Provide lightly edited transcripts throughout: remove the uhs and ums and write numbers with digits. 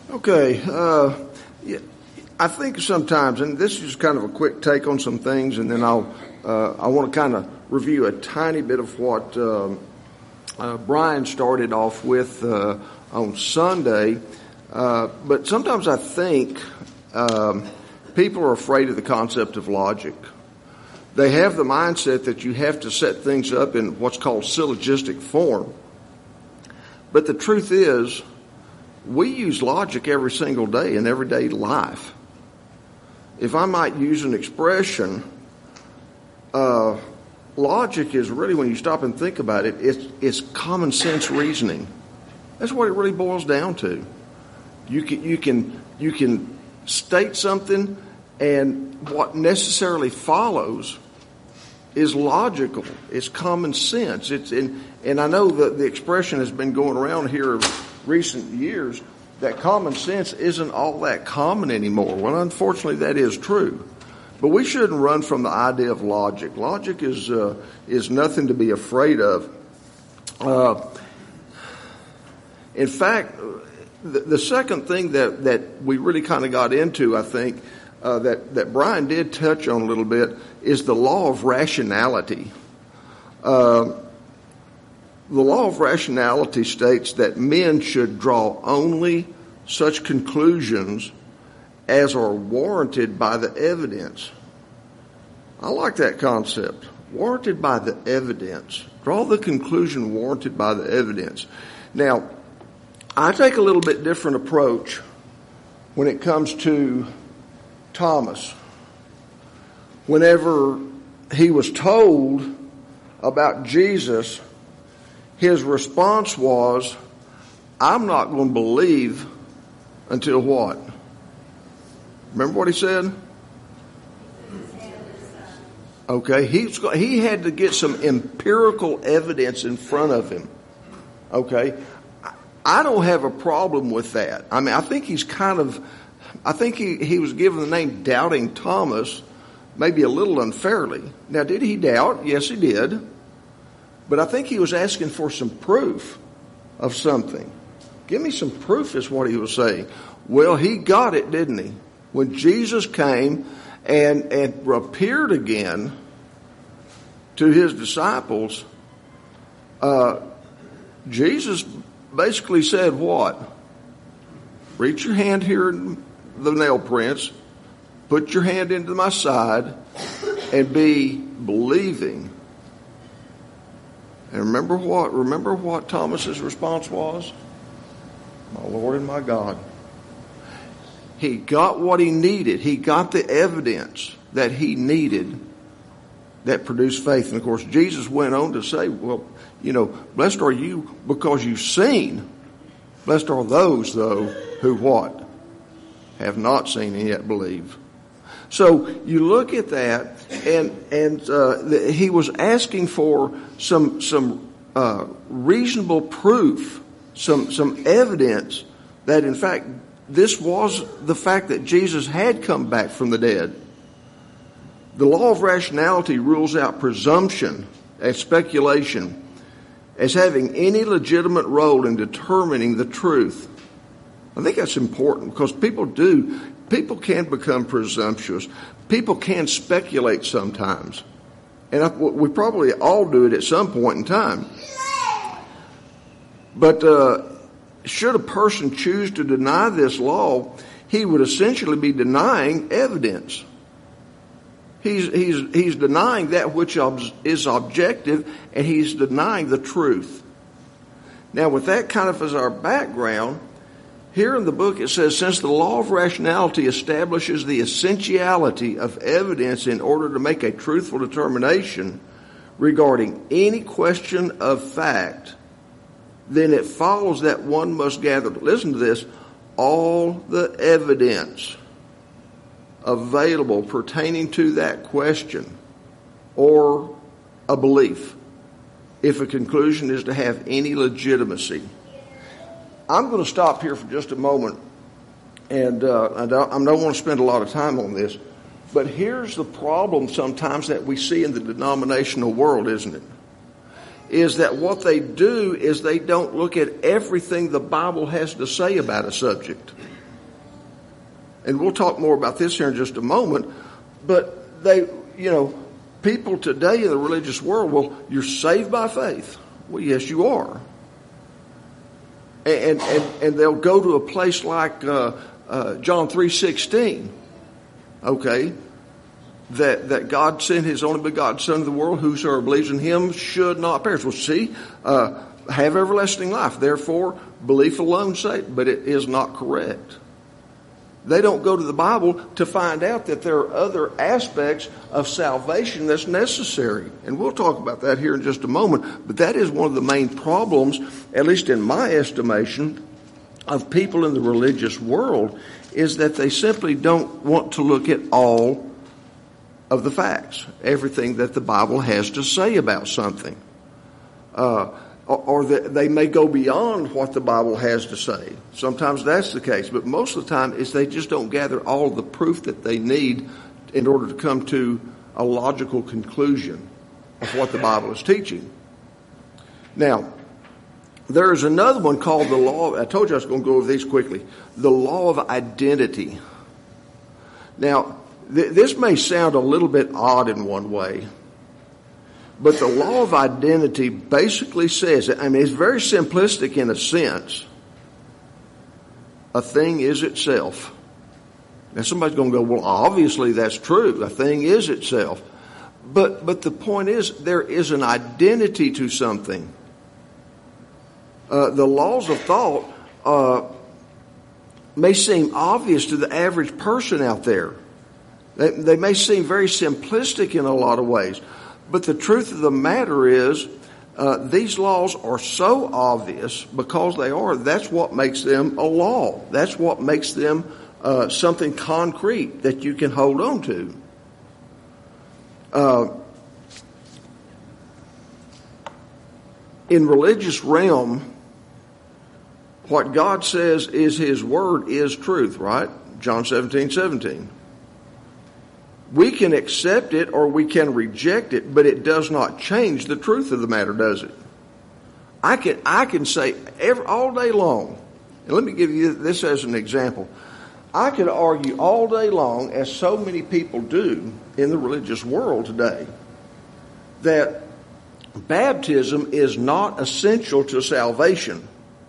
Okay. Yeah, I think sometimes, and this is kind of a quick take on some things, and then I want to kind of review a tiny bit of what Brian started off with on Sunday. But sometimes I think people are afraid of the concept of logic. They have the mindset that you have to set things up in what's called syllogistic form. But the truth is, we use logic every single day in everyday life. If I might use an expression, logic is really, when you stop and think about it, it's common sense reasoning. That's what it really boils down to. You can state something, and what necessarily follows is logical. It's common sense. And I know that the expression has been going around here in recent years that common sense isn't all that common anymore. Well, unfortunately, that is true. But we shouldn't run from the idea of logic. Logic is nothing to be afraid of. In fact, the second thing that we really kind of got into, I think, that Brian did touch on a little bit, is the law of rationality. The law of rationality states that men should draw only such conclusions as are warranted by the evidence. I like that concept. Warranted by the evidence. Draw the conclusion warranted by the evidence. Now, I take a little bit different approach when it comes to Thomas. Whenever he was told about Jesus, his response was, I'm not going to believe until what? Remember what he said? Okay, he had to get some empirical evidence in front of him. Okay, I don't have a problem with that. I mean, I think he was given the name Doubting Thomas, maybe a little unfairly. Now, did he doubt? Yes, he did. But I think he was asking for some proof of something. Give me some proof is what he was saying. Well, he got it, didn't he? When Jesus came and appeared again to his disciples, Jesus basically said what? Reach your hand here in the nail prints, put your hand into my side, and be believing. And remember what Thomas's response was? My Lord and my God. He got what he needed. He got the evidence that he needed that produced faith. And of course, Jesus went on to say, well, blessed are you because you've seen. Blessed are those, though, who what? Have not seen and yet believe. So you look at that, and he was asking for some reasonable proof, some evidence that in fact this was the fact that Jesus had come back from the dead. The law of rationality rules out presumption and speculation as having any legitimate role in determining the truth. I think that's important because people can become presumptuous. People can speculate sometimes. And we probably all do it at some point in time. But should a person choose to deny this law, he would essentially be denying evidence. He's denying that which is objective, and he's denying the truth. Now, with that kind of as our background, here in the book it says, since the law of rationality establishes the essentiality of evidence in order to make a truthful determination regarding any question of fact, then it follows that one must gather, listen to this, all the evidence available pertaining to that question or a belief, if a conclusion is to have any legitimacy. I'm going to stop here for just a moment, and I don't want to spend a lot of time on this, but here's the problem sometimes that we see in the denominational world, isn't it? Is that what they do is they don't look at everything the Bible has to say about a subject. And we'll talk more about this here in just a moment. But people today in the religious world, well, you're saved by faith. Well, yes, you are. And they'll go to a place like John 3:16. Okay, that God sent His only begotten Son into the world, whosoever believes in Him should not perish. Well, see, have everlasting life. Therefore, belief alone saved, but it is not correct. They don't go to the Bible to find out that there are other aspects of salvation that's necessary. And we'll talk about that here in just a moment. But that is one of the main problems, at least in my estimation, of people in the religious world, is that they simply don't want to look at all of the facts, everything that the Bible has to say about something. Or that they may go beyond what the Bible has to say. Sometimes that's the case, but most of the time is they just don't gather all the proof that they need in order to come to a logical conclusion of what the Bible is teaching. Now, there's another one called the law. I told you I was going to go over these quickly. The law of identity. Now, this may sound a little bit odd in one way. But the law of identity basically says, it's very simplistic in a sense. A thing is itself. Now somebody's going to go, well, obviously that's true. A thing is itself. But the point is, there is an identity to something. The laws of thought may seem obvious to the average person out there. They may seem very simplistic in a lot of ways. But the truth of the matter is, these laws are so obvious because they are. That's what makes them a law. That's what makes them something concrete that you can hold on to. In religious realm, what God says is His word is truth, right? John 17:17. We can accept it or we can reject it, but it does not change the truth of the matter, does it? I can say all day long, and let me give you this as an example. I could argue all day long, as so many people do in the religious world today, that baptism is not essential to salvation.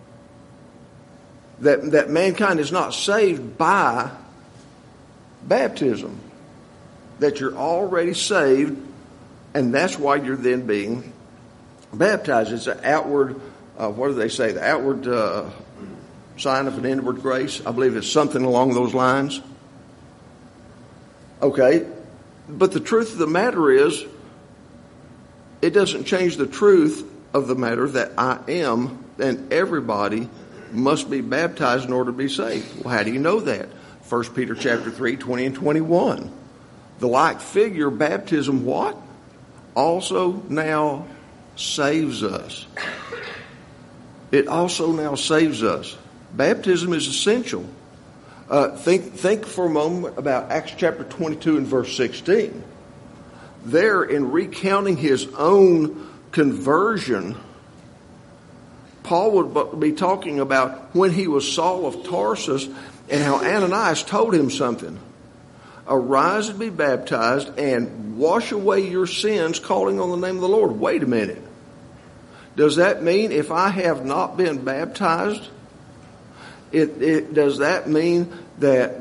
That mankind is not saved by baptism. That you're already saved, and that's why you're then being baptized. It's an outward, what do they say? The outward sign of an inward grace. I believe it's something along those lines. Okay, but the truth of the matter is, it doesn't change the truth of the matter that I am, and everybody must be baptized in order to be saved. Well, how do you know that? 1 Peter chapter 3, 20 and 21. The like figure, baptism, what? Also now saves us. It also now saves us. Baptism is essential. Think for a moment about Acts chapter 22 and verse 16. There, in recounting his own conversion, Paul would be talking about when he was Saul of Tarsus and how Ananias told him something. Arise and be baptized and wash away your sins, calling on the name of the Lord. Wait a minute. Does that mean if I have not been baptized, does that mean that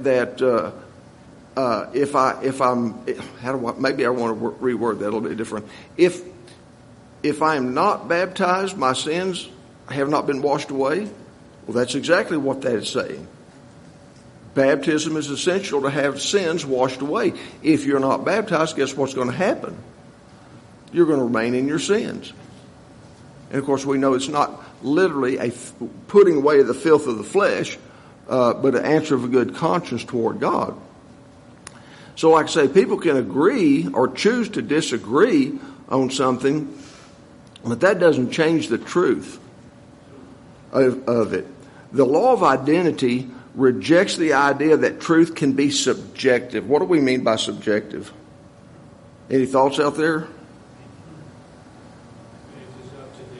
if I'm maybe I want to reword that a little bit different. If I am not baptized, my sins have not been washed away? Well, that's exactly what that is saying. Baptism is essential to have sins washed away. If you're not baptized, guess what's going to happen? You're going to remain in your sins. And of course, we know it's not literally a putting away the filth of the flesh, but an answer of a good conscience toward God. So like I say, people can agree or choose to disagree on something, but that doesn't change the truth of it. The law of identity rejects the idea that truth can be subjective. What do we mean by subjective? Any thoughts out there? It's up to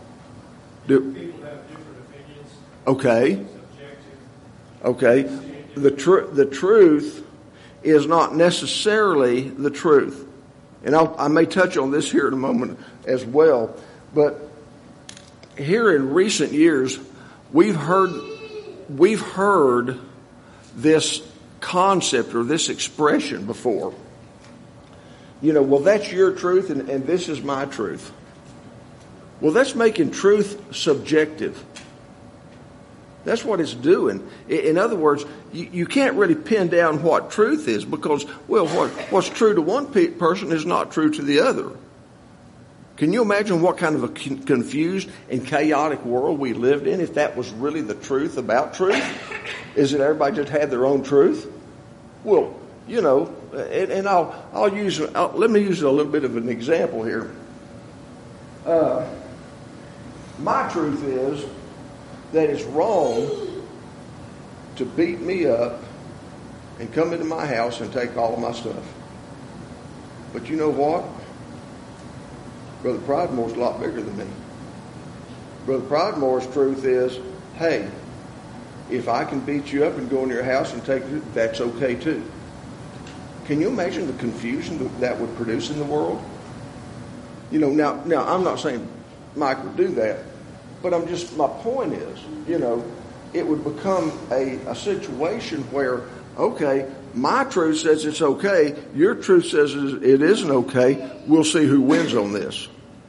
the individual. People have different opinions. Okay. Subjective. Okay. Stand the truth is not necessarily the truth. And I may touch on this here in a moment as well. But here in recent years, we've heard this concept or this expression before. Well, that's your truth and this is my truth. Well, that's making truth subjective. That's what it's doing. In other words, you can't really pin down what truth is because, well, what's true to one person is not true to the other. Can you imagine what kind of a confused and chaotic world we lived in if that was really the truth about truth? Is that everybody just had their own truth? Well, and let me use a little bit of an example here. My truth is that it's wrong to beat me up and come into my house and take all of my stuff. But you know what? Brother Pridemore's a lot bigger than me. Brother Pridemore's truth is, hey, if I can beat you up and go in your house and take it, that's okay too. Can you imagine the confusion that would produce in the world? Now I'm not saying Mike would do that, but my point is, it would become a situation where, okay, my truth says it's okay, your truth says it isn't okay, we'll see who wins on this.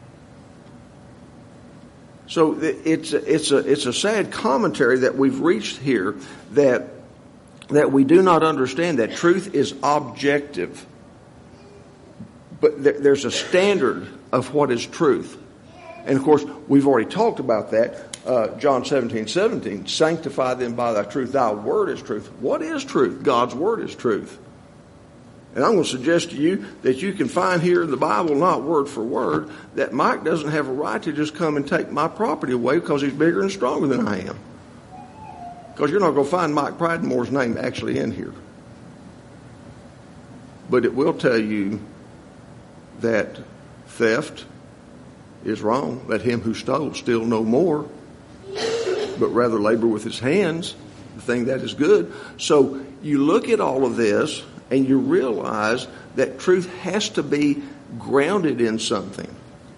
So it's a sad commentary that we've reached here that we do not understand that truth is objective. But there's a standard of what is truth. And of course, we've already talked about that. John 17:17, sanctify them by thy truth. Thy word is truth. What is truth? God's word is truth. And I'm going to suggest to you that you can find here in the Bible, not word for word, that Mike doesn't have a right to just come and take my property away because he's bigger and stronger than I am. Because you're not going to find Mike Pridemore's name actually in here. But it will tell you that theft is wrong. Let him who stole steal no more, but rather labor with his hands, the thing that is good. So you look at all of this and you realize that truth has to be grounded in something.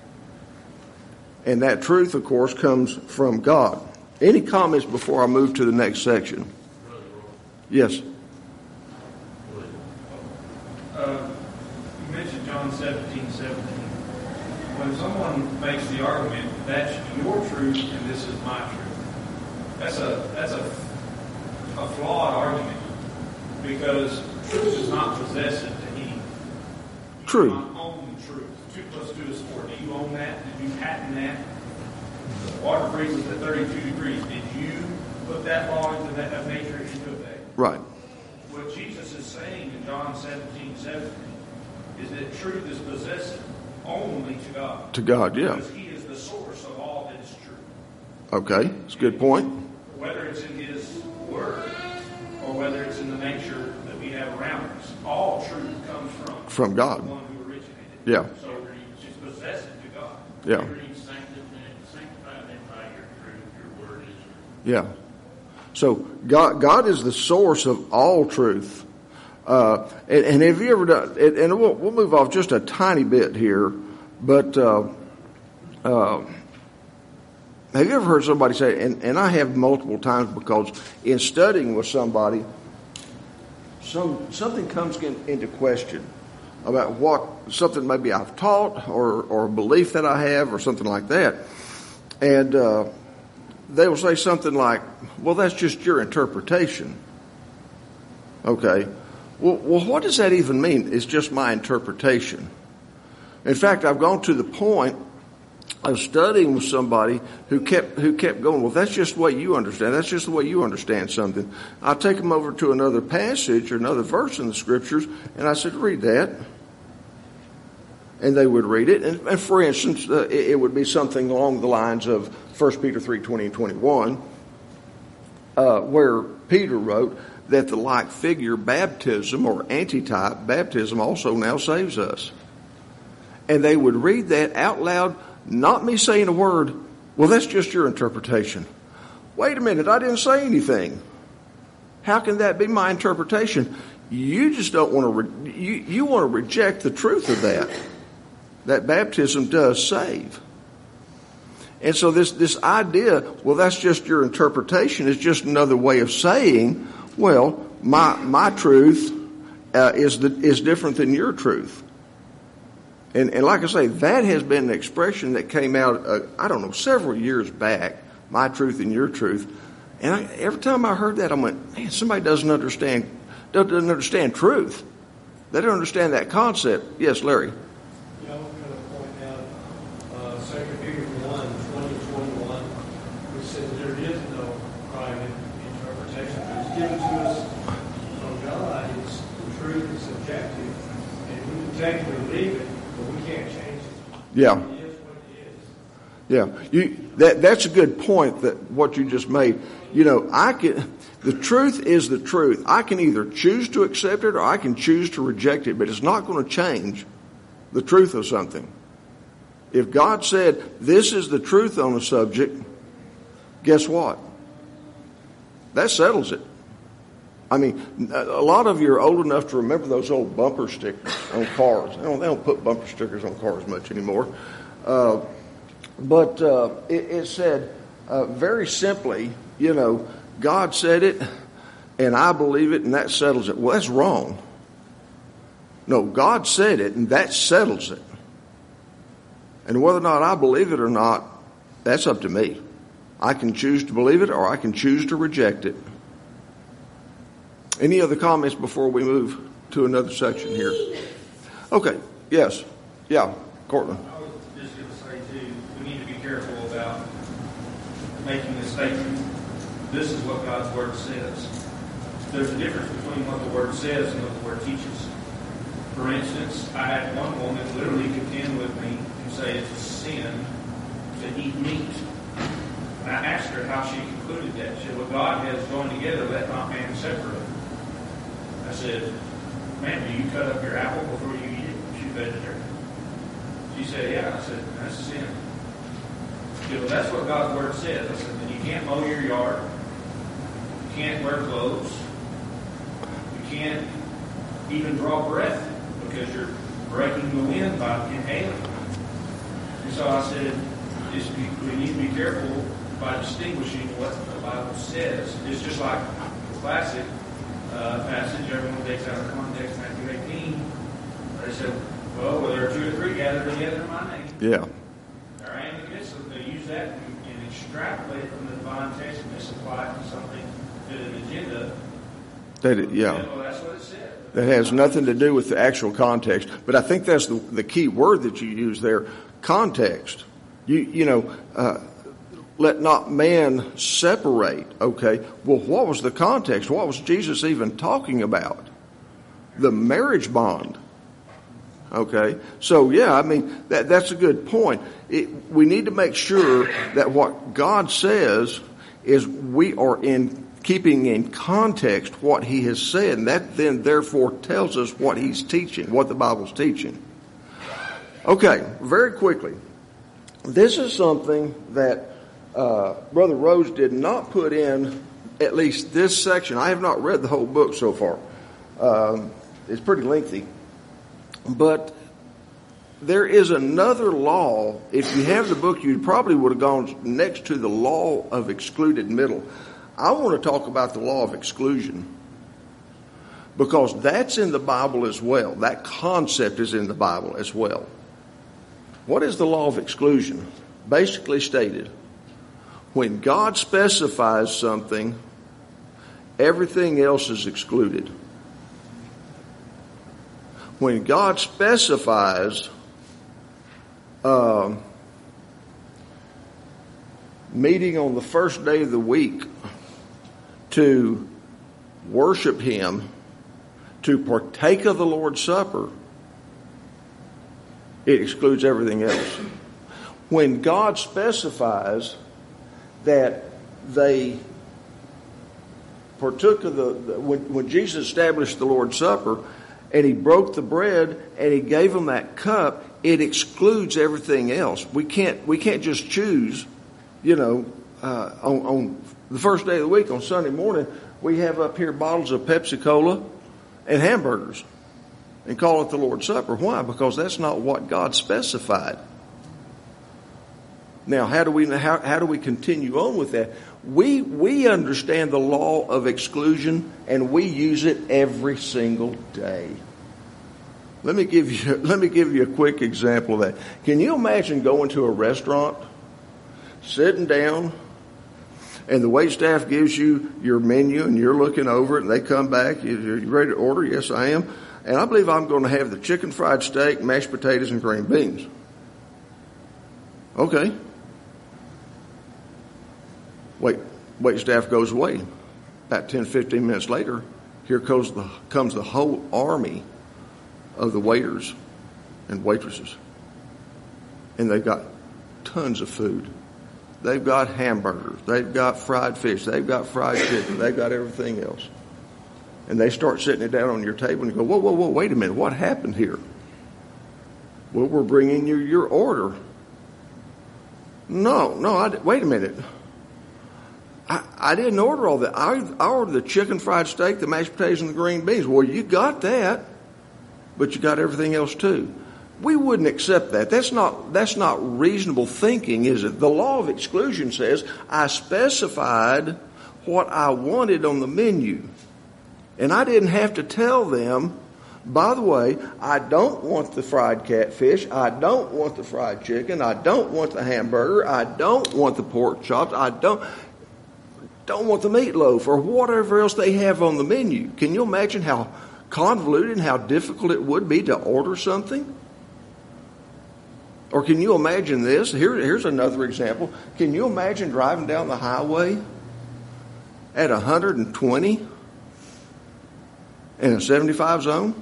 And that truth, of course, comes from God. Any comments before I move to the next section? Yes. You mentioned John 17:17. When someone makes the argument, that's your truth and this is my truth, that's a flawed argument, because truth is not possessive to any. True. You do not own the truth. 2 + 2 is 4. Do you own that? Did you patent that? Water freezes at 32 degrees. Did you put that law into that of nature into effect? Right. What Jesus is saying in John 17:17 is that truth is possessive only to God. To God, yeah. Because He is the source of all that is true. Okay, that's a good point. Whether it's in His Word or whether it's in the nature that we have around us, all truth comes from God. The one who originated. Yeah. So it's possessive to God. Yeah. Sanctify them by your truth. Your word is truth. Yeah. So God is the source of all truth. And have you ever done? And we'll move off just a tiny bit here, but have you ever heard somebody say? And I have multiple times, because in studying with somebody, something comes into question about something maybe I've taught or a belief that I have or something like that, and they will say something like, "Well, that's just your interpretation." Okay. Well, what does that even mean? It's just my interpretation. In fact, I've gone to the point of studying with somebody who kept going, well, that's just the way you understand. That's just the way you understand something. I'll take them over to another passage or another verse in the Scriptures, and I said, read that. And they would read it. And for instance, it would be something along the lines of 1 Peter 3:20 and 21, where Peter wrote that the like figure baptism or antitype baptism also now saves us. And they would read that out loud, not me saying a word. Well, that's just your interpretation. Wait a minute, I didn't say anything. How can that be my interpretation? You just don't want to, you want to reject the truth of that baptism does save. And so this idea, well, that's just your interpretation, is just another way of saying, well, my truth is different than your truth. And like I say, that has been an expression that came out, several years back, my truth and your truth. And every time I heard that, I went, man, somebody doesn't understand truth. They don't understand that concept. Yes, Larry. Yeah, I'm going to point out 2 Peter 1:20-21, which says there is no private interpretation. It's given to us from God. It's the truth is subjective, and we can take it or leave it, but we can't change it. Yeah. It is what it is. Yeah, that's a good point. That what you just made. The truth is the truth. I can either choose to accept it or I can choose to reject it, but it's not going to change the truth of something. If God said this is the truth on a subject, guess what? That settles it. I mean, a lot of you are old enough to remember those old bumper stickers on cars. They don't put bumper stickers on cars much anymore. But it said very simply, God said it, and I believe it, and that settles it. Well, that's wrong. No, God said it, and that settles it. And whether or not I believe it or not, that's up to me. I can choose to believe it, or I can choose to reject it. Any other comments before we move to another section here? Okay, yes. Yeah, Cortland. I was just going to say, too, we need to be careful about making this statement. This is what God's Word says. There's a difference between what the Word says and what the Word teaches. For instance, I had one woman literally contend with me and say it's a sin to eat meat. And I asked her how she concluded that. She said, well, God has joined together, let not man separate. I said, ma'am, do you cut up your apple before you eat it? She's vegetarian. She said, yeah. I said, that's a sin. She said, well, that's what God's Word says. I said, then you can't mow your yard. You can't wear clothes. You can't even draw breath because you're breaking the wind by inhaling. And so I said, we need to be careful by distinguishing what the Bible says. It's just like the classic passage everyone takes out of context, Matthew 18. They said, well, where there are 2 or 3 gathered together in my name. Yeah. There I am in the midst of them. They use that and extrapolate it from the divine text and misapply it to something, to an agenda. Well, that's what it said. That has nothing to do with the actual context. But I think that's the key word that you use there, context. Let not man separate. Okay. Well, what was the context? What was Jesus even talking about? The marriage bond. Okay. So, yeah, I mean, that's a good point. We need to make sure that what God says is we are keeping in context what he has said. And that then therefore tells us what he's teaching, what the Bible's teaching. Okay. Very quickly. This is something that Brother Rose did not put in at least this section. I have not read the whole book so far. It's pretty lengthy. But there is another law. If you have the book, you probably would have gone next to the law of excluded middle. I want to talk about the law of exclusion because that's in the Bible as well. That concept is in the Bible as well. What is the law of exclusion? Basically stated, when God specifies something, everything else is excluded. When God specifies meeting on the first day of the week to worship him, to partake of the Lord's Supper, it excludes everything else. When God specifies that they partook of when Jesus established the Lord's Supper and he broke the bread and he gave them that cup, it excludes everything else. We can't just choose, on the first day of the week on Sunday morning, we have up here bottles of Pepsi-Cola and hamburgers and call it the Lord's Supper. Why? Because that's not what God specified. Now, how do we continue on with that? We understand the law of exclusion, and we use it every single day. Let me give you a quick example of that. Can you imagine going to a restaurant, sitting down, and the waitstaff gives you your menu, and you're looking over it, and they come back, you ready to order? Yes, I am. And I believe I'm going to have the chicken fried steak, mashed potatoes, and green beans. Okay. Waitstaff goes away. About 10, 15 minutes later, here comes the whole army of the waiters and waitresses. And they've got tons of food. They've got hamburgers. They've got fried fish. They've got fried chicken. They've got everything else. And they start setting it down on your table and you go, whoa, wait a minute. What happened here? Well, we're bringing you your order. No, wait a minute. I didn't order all that. I ordered the chicken fried steak, the mashed potatoes, and the green beans. Well, you got that, but you got everything else too. We wouldn't accept that. That's not reasonable thinking, is it? The law of exclusion says I specified what I wanted on the menu. And I didn't have to tell them, by the way, I don't want the fried catfish, I don't want the fried chicken, I don't want the hamburger, I don't want the pork chops, I don't want the meatloaf, or whatever else they have on the menu. Can you imagine how convoluted and how difficult it would be to order something? Or can you imagine this? Here's another example. Can you imagine driving down the highway at 120 in a 75 zone?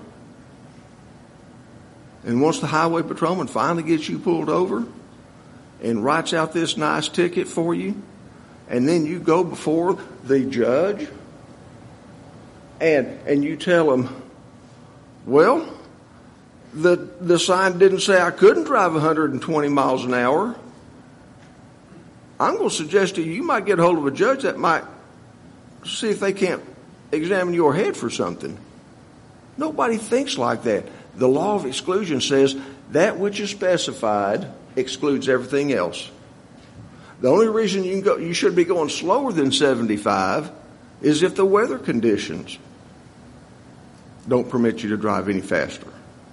And once the highway patrolman finally gets you pulled over and writes out this nice ticket for you, and then you go before the judge and you tell him, well, the sign didn't say I couldn't drive 120 miles an hour. I'm going to suggest to you, you might get a hold of a judge that might see if they can't examine your head for something. Nobody thinks like that. The law of exclusion says that which is specified excludes everything else. The only reason you should be going slower than 75 is if the weather conditions don't permit you to drive any faster.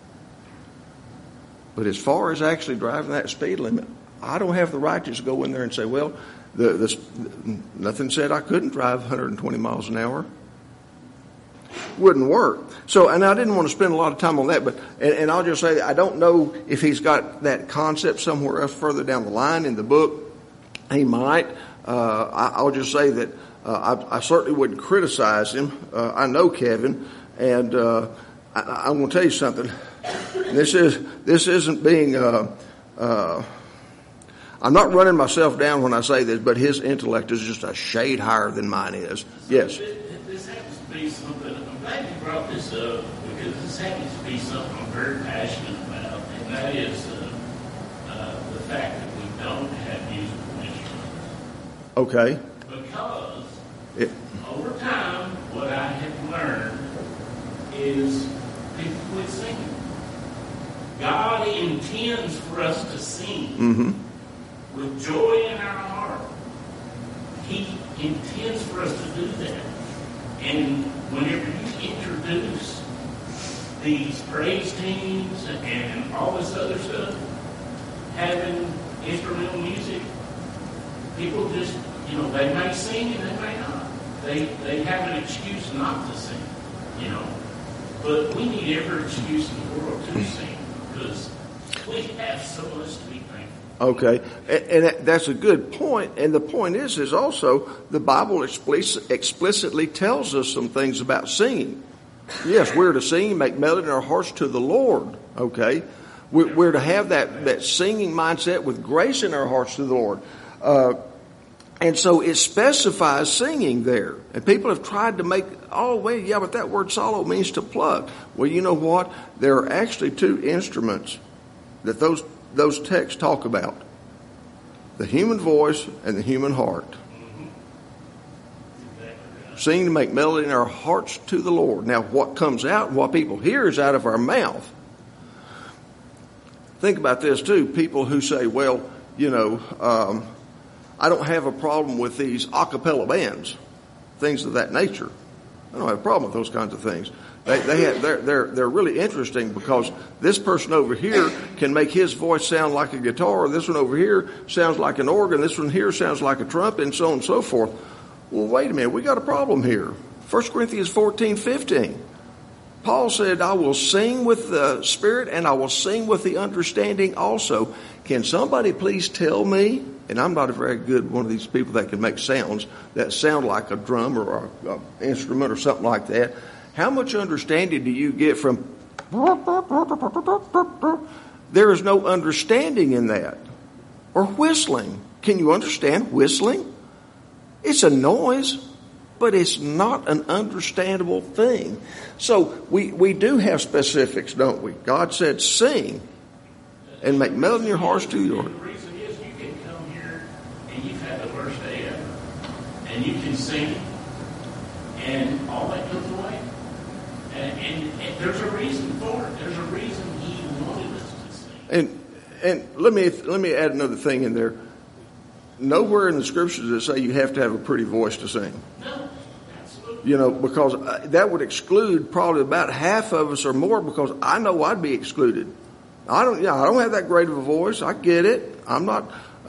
But as far as actually driving that speed limit, I don't have the right to just go in there and say, well, nothing said I couldn't drive 120 miles an hour. Wouldn't work. So, and I didn't want to spend a lot of time on that, but, and I'll just say that I don't know if he's got that concept somewhere else further down the line in the book. He might. I'll just say that I certainly wouldn't criticize him. I know Kevin, and I'm going to tell you something. This isn't being. I'm not running myself down when I say this, but his intellect is just a shade higher than mine is. Yes. This happens to be something. I'm glad you brought this up because this happens to be something I'm very passionate about, and that is the fact that we don't have musical instruments. Okay. Because over time, what I have learned is people quit singing. God intends for us to sing with joy in our heart. He intends for us to do that. And whenever you introduce these praise teams and all this other stuff, having instrumental music, people just, they may sing and they may not. They have an excuse not to sing, But we need every excuse in the world to sing because we have so much to be thankful. Okay, and that's a good point. And the point is also the Bible explicitly tells us some things about singing. Yes, we're to sing, make melody in our hearts to the Lord. Okay, we're to have that singing mindset with grace in our hearts to the Lord. And so it specifies singing there. And people have tried to make, but that word solo means to pluck. Well, you know what? There are actually two instruments that those texts talk about. The human voice and the human heart. Sing to make melody in our hearts to the Lord. Now, what comes out and what people hear is out of our mouth. Think about this too. People who say, well, I don't have a problem with these a cappella bands, things of that nature. I don't have a problem with those kinds of things. They're really interesting because this person over here can make his voice sound like a guitar. This one over here sounds like an organ. This one here sounds like a trumpet, and so on and so forth. Well, wait a minute. We got a problem here. 1 Corinthians 14:15. Paul said, I will sing with the Spirit and I will sing with the understanding also. Can somebody please tell me, and I'm not a very good one of these people that can make sounds that sound like a drum or an instrument or something like that. How much understanding do you get from... There is no understanding in that. Or whistling. Can you understand whistling? It's a noise, but it's not an understandable thing. So we do have specifics, don't we? God said sing and make melody in your hearts to your... The reason is you can come here and you've had the worst day ever. And you can sing and all that goes away. And there's a reason for it. There's a reason he wanted us to sing. And let me add another thing in there. Nowhere in the scriptures does it say you have to have a pretty voice to sing. No, absolutely. Because that would exclude probably about half of us or more, because I know I'd be excluded. I don't have that great of a voice. I get it. I'm not,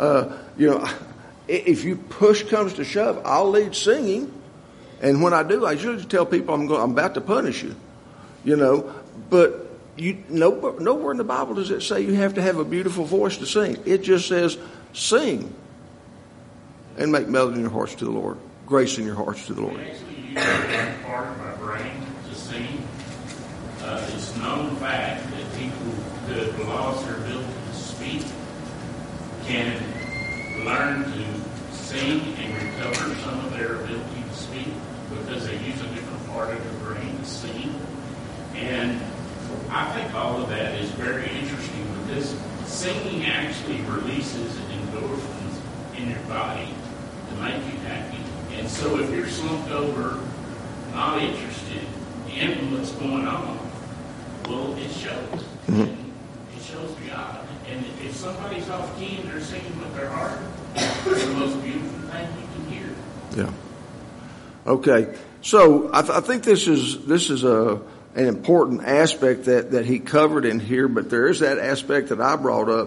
if you push comes to shove, I'll lead singing. And when I do, I usually tell people I'm about to punish you, but nowhere in the Bible does it say you have to have a beautiful voice to sing. It just says sing and make melody in your hearts to the Lord, grace in your hearts to the Lord. I actually use that part of my brain to sing. It's known fact that people that have lost their ability to speak can learn to sing and recover some of their ability to speak because they use a different part of their brain to sing. And I think all of that is very interesting because singing actually releases endorphins in your body to make you happy. And so if you're slumped over, not interested in what's going on, well, it shows. Mm-hmm. It shows God. And if somebody's off key and they're singing with their heart, it's the most beautiful thing you can hear. Yeah. Okay. So I think this is an important aspect that he covered in here, but there is that aspect that I brought up.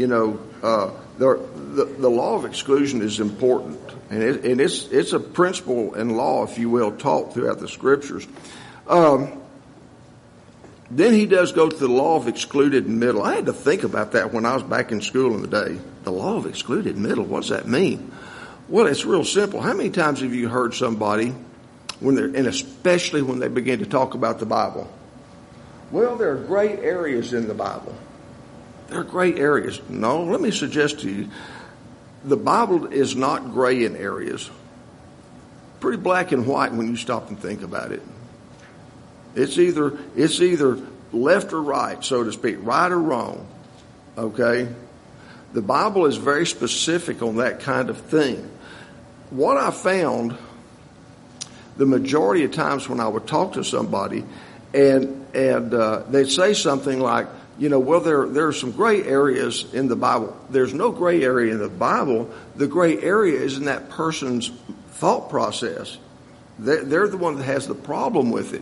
The law of exclusion is important, and it's a principle and law, if you will, taught throughout the scriptures. Then he does go to the law of excluded middle. I had to think about that when I was back in school in the day. The law of excluded middle, what does that mean? Well, it's real simple. How many times have you heard somebody, and especially when they begin to talk about the Bible? Well, there are gray areas in the Bible. There are gray areas. No, let me suggest to you, the Bible is not gray in areas. Pretty black and white when you stop and think about it. It's either left or right, so to speak, right or wrong. Okay? The Bible is very specific on that kind of thing. What I found the majority of times when I would talk to somebody and they'd say something like, well, there are some gray areas in the Bible. There's no gray area in the Bible. The gray area is in that person's thought process. They're the one that has the problem with it.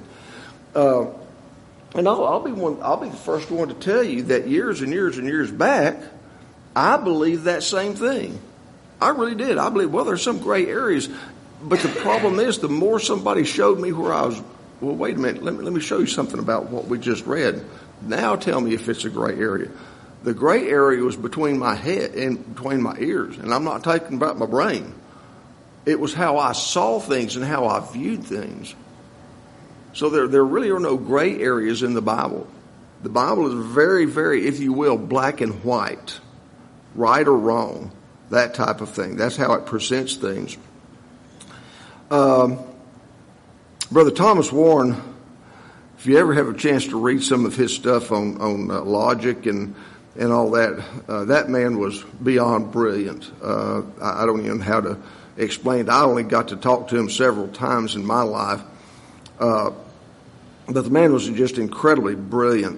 And I'll be the first one to tell you that years and years and years back, I believed that same thing. I really did. I believe, well, there's some gray areas, but the problem is, the more somebody showed me where I was, well, wait a minute, let me show you something about what we just read. Now tell me if it's a gray area. The gray area was between my head and between my ears, and I'm not talking about my brain. It was how I saw things and how I viewed things. So there really are no gray areas in the Bible. The Bible is very, very, if you will, black and white, right or wrong, that type of thing. That's how it presents things. Brother Thomas Warren, if you ever have a chance to read some of his stuff on logic and all that, that man was beyond brilliant. I don't even know explained. I only got to talk to him several times in my life. But the man was just incredibly brilliant.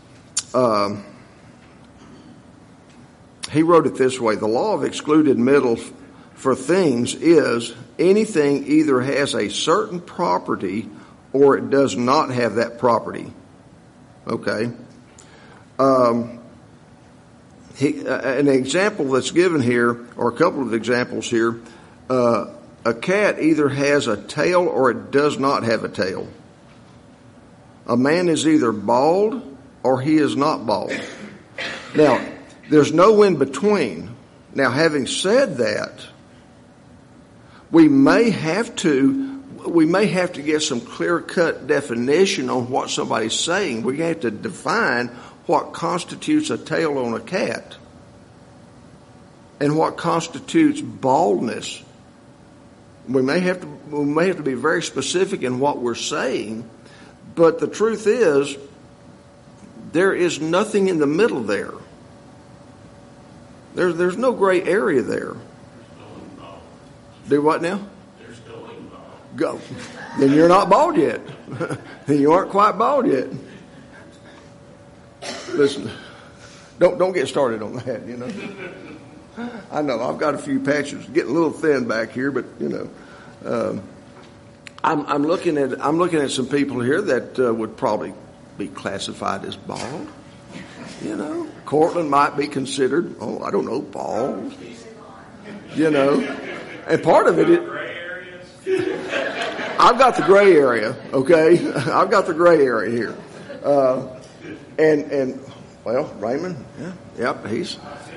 He wrote it this way: the law of excluded middle for things is anything either has a certain property or it does not have that property. Okay. An example that's given here, or a couple of examples here, a cat either has a tail or it does not have a tail. A man is either bald or he is not bald. Now, there's no in between. Now, having said that, we may have to get some clear-cut definition on what somebody's saying. We have to define what constitutes a tail on a cat and what constitutes baldness. We may have to be very specific in what we're saying, but the truth is, there is nothing in the middle there. There's no gray area there. Do what now? There's going bald. Go. Then you're not bald yet. Then you aren't quite bald yet. Listen, don't get started on that, you know. I know I've got a few patches, getting a little thin back here, but you know, I'm looking at some people here that would probably be classified as bald. You know, Cortland might be considered, I don't know, bald. You know, and part of it is, I've got the gray area. Okay, I've got the gray area here, and well, Raymond, yep, he's.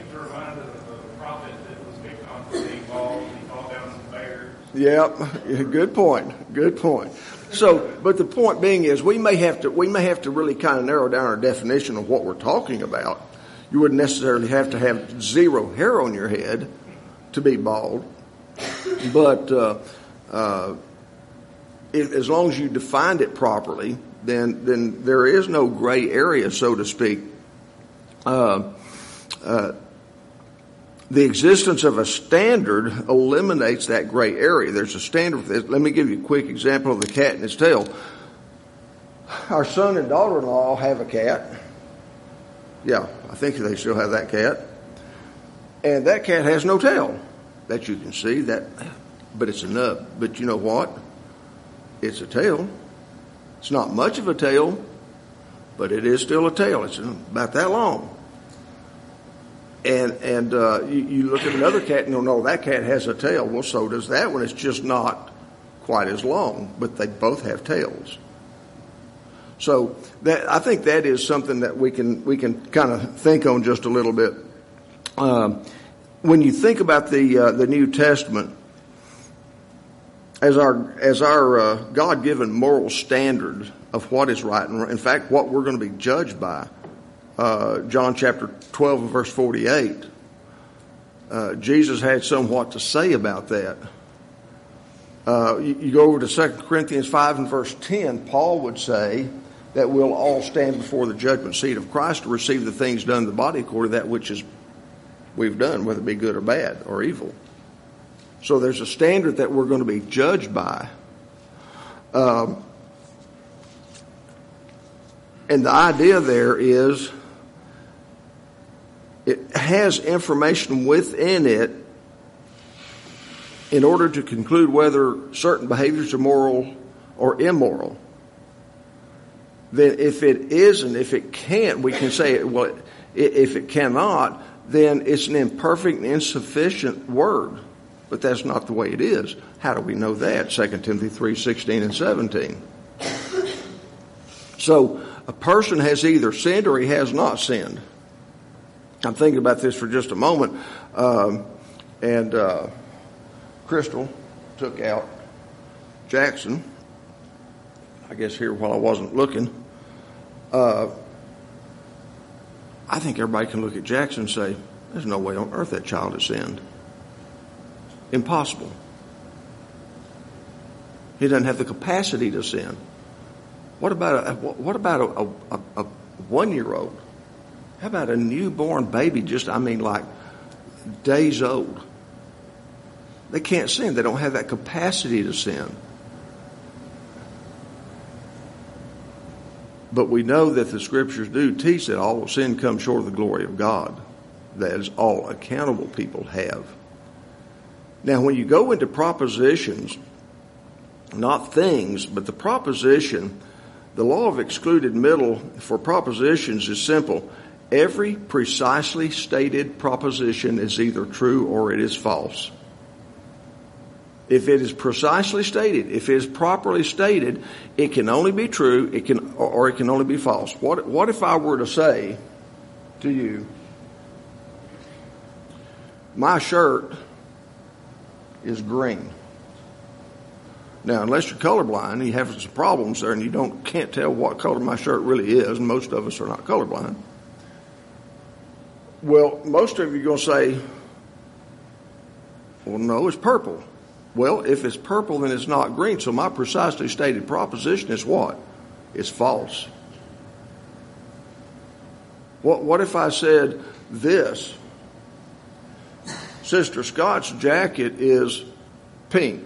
Yep, good point. So, but the point being is, we may have to really kind of narrow down our definition of what we're talking about. You wouldn't necessarily have to have zero hair on your head to be bald, but as long as you defined it properly, then there is no gray area, so to speak. The existence of a standard eliminates that gray area. There's a standard for this. Let me give you a quick example of the cat and its tail. Our son and daughter-in-law have a cat. Yeah, I think they still have that cat. And that cat has no tail that you can see, but it's a nub. But you know what? It's a tail. It's not much of a tail, but it is still a tail. It's about that long. And you look at another cat and you'll know that cat has a tail. Well, so does that one. It's just not quite as long, but they both have tails. So I think that is something that we can kind of think on just a little bit. When you think about the New Testament as our God-given moral standard of what is right and wrong, in fact, what we're going to be judged by. John chapter 12 verse 48. Jesus had somewhat to say about that. You go over to 2 Corinthians 5 and verse 10, Paul would say that we'll all stand before the judgment seat of Christ to receive the things done in the body according to that which is we've done, whether it be good or bad or evil. So there's a standard that we're going to be judged by. And the idea there is it has information within it in order to conclude whether certain behaviors are moral or immoral. Then if it isn't, if it can't, we can say, well, if it cannot, then it's an imperfect and insufficient word. But that's not the way it is. How do we know that? 2 Timothy 3:16 and 17. So a person has either sinned or he has not sinned. I'm thinking about this for just a moment. And Crystal took out Jackson, I guess here while I wasn't looking. I think everybody can look at Jackson and say, there's no way on earth that child has sinned. Impossible. He doesn't have the capacity to sin. What about a 1-year-old? How about a newborn baby, like days old? They can't sin. They don't have that capacity to sin. But we know that the Scriptures do teach that all sin comes short of the glory of God. That is all accountable people have. Now, when you go into propositions, not things, but the proposition, the law of excluded middle for propositions is simple. Every precisely stated proposition is either true or it is false. If it is precisely stated, if it is properly stated, it can only be true, it can only be false. What if I were to say to you, my shirt is green? Now, unless you're colorblind, you have some problems there, and you can't tell what color my shirt really is, and most of us are not colorblind. Well, most of you are going to say, well, no, it's purple. Well, if it's purple, then it's not green. So my precisely stated proposition is what? It's false. What if I said this? Sister Scott's jacket is pink.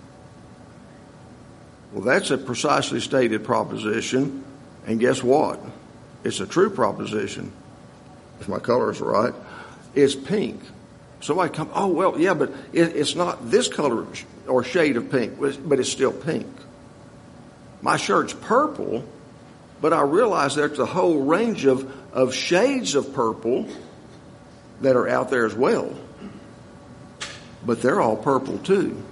Well, that's a precisely stated proposition. And guess what? It's a true proposition. If my colors are right, it's pink. Somebody come, oh, well, yeah, but it's not this color or shade of pink, but it's still pink. My shirt's purple, but I realize there's a whole range of shades of purple that are out there as well. But they're all purple too.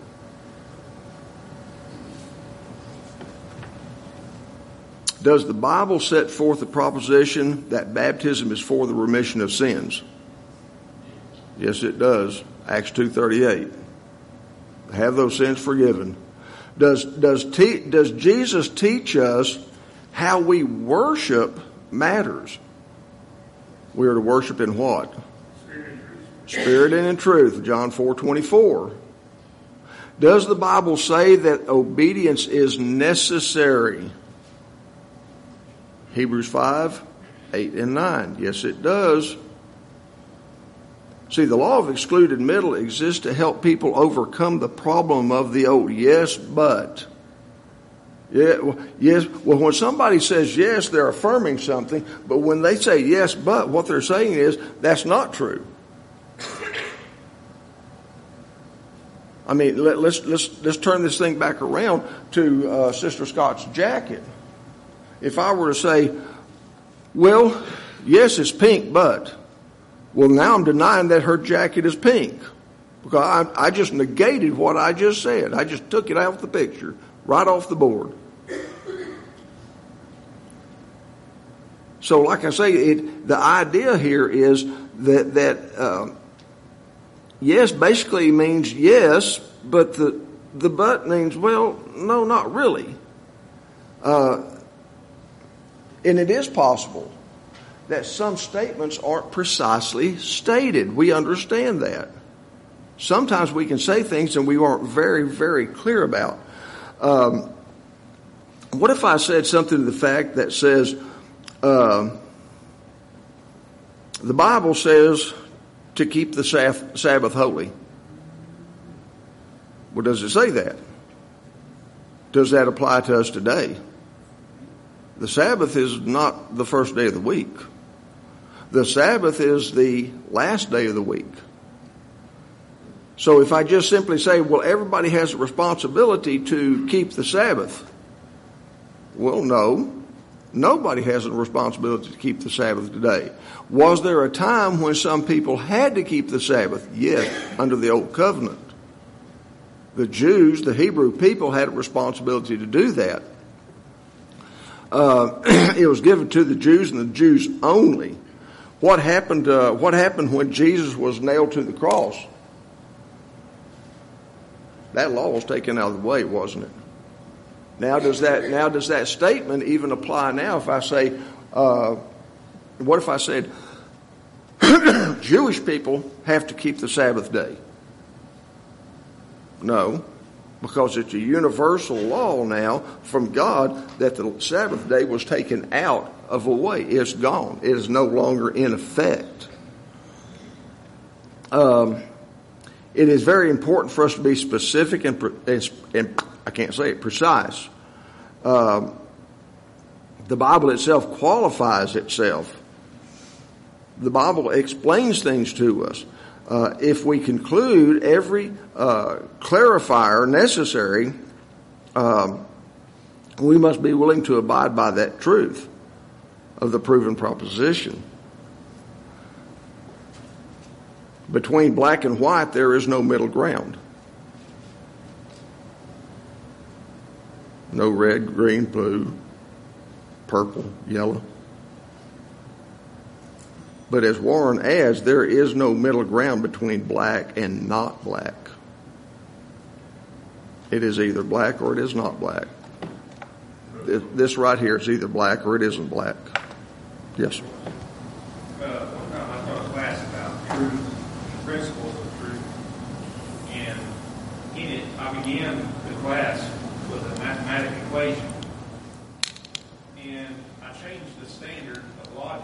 Does the Bible set forth the proposition that baptism is for the remission of sins? Yes, it does. Acts 2:38. Have those sins forgiven. Does Jesus teach us how we worship matters? We are to worship in what? Spirit and in truth. John 4:24. Does the Bible say that obedience is necessary? Hebrews 5:8 and 9. Yes, it does. See, the law of excluded middle exists to help people overcome the problem of the old yes, but. Yeah, yes. Well, when somebody says yes, they're affirming something, but when they say yes, but, what they're saying is that's not true. I mean, let's turn this thing back around to Sister Scott's jacket. If I were to say, well, yes, it's pink, but. Well, now I'm denying that her jacket is pink because I just negated what I just said. I just took it out of the picture, right off the board. So, like I say, the idea here is that yes basically means yes, but the but means, well, no, not really. And it is possible that some statements aren't precisely stated. We understand that. Sometimes we can say things and we aren't very, very clear about. What if I said something to the fact that says, the Bible says to keep the Sabbath holy? Well, does it say that? Does that apply to us today? The Sabbath is not the first day of the week. The Sabbath is the last day of the week. So if I just simply say, well, everybody has a responsibility to keep the Sabbath. Well, no. Nobody has a responsibility to keep the Sabbath today. Was there a time when some people had to keep the Sabbath? Yes, under the Old Covenant. The Jews, the Hebrew people, had a responsibility to do that. It was given to the Jews and the Jews only. What happened when Jesus was nailed to the cross? That law was taken out of the way, wasn't it? Now does that statement even apply now? If I say, what if I said, Jewish people have to keep the Sabbath day? No, because it's a universal law now from God that the Sabbath day was taken out of the way. It's gone. It is no longer in effect. it is very important for us to be specific and I can't say it, precise. The Bible itself qualifies itself. The Bible explains things to us. If we conclude every clarifier necessary, we must be willing to abide by that truth of the proven proposition. Between black and white, there is no middle ground. No red, green, blue, purple, yellow. But as Warren adds, there is no middle ground between black and not black. It is either black or it is not black. This right here is either black or it isn't black. Yes. One time I taught a class about truth, principles of truth, and in it I began the class with a mathematical equation, and I changed the standard of logic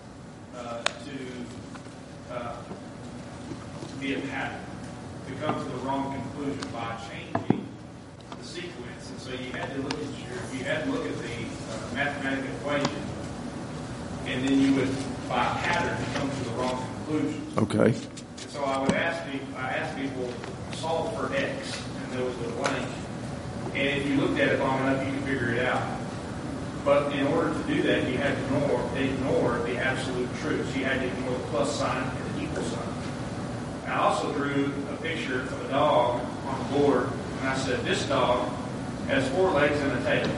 to be a pattern, to come to the wrong conclusion by changing the sequence. And so you had to look at the mathematical equation, and then you would, by pattern, come to the wrong conclusion. Okay. And so I asked people, solve for x, and there was a blank. And if you looked at it long enough, you could figure it out. But in order to do that, you had to ignore the absolute truths. You had to ignore the plus sign and the equal sign. I also drew a picture of a dog on the board, and I said, this dog has 4 legs and a tail.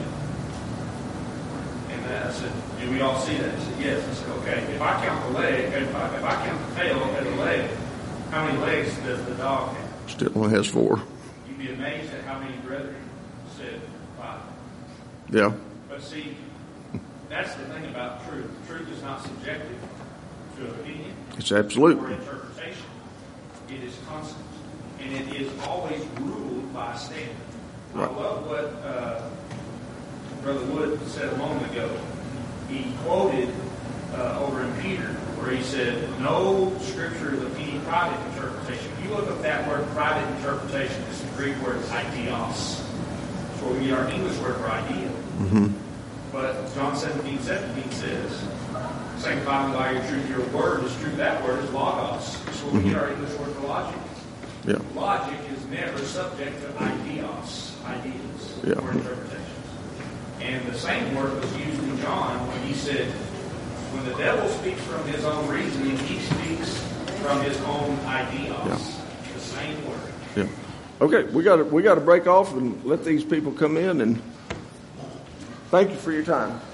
And I said, do we all see that? He said, yes. I said, okay, if I count the leg, if I count the tail as a leg, how many legs does the dog have? Still only has 4. You'd be amazed at how many brethren said 5. Yeah. But see, that's the thing about truth. Truth is not subjective to opinion. It's absolute. Or interpretation. It is constant. And it is always ruled by a standard. Right. I love what Brother Wood said a moment ago. He quoted over in Peter where he said, no scripture is of any private interpretation. If you look up that word private interpretation, it's the Greek word ideos. That's where we get our English word for idea. Mm-hmm. But John 17:17 says, sanctify me by your truth, your word is truth. That word is logos. That's where we get our English word for logic. Yeah. Logic is never subject to ideas or interpretations. And the same word was used in John when he said, when the devil speaks from his own reasoning, he speaks from his own ideas. Yeah. The same word. Yeah. Okay, we got to break off and let these people come in, and thank you for your time.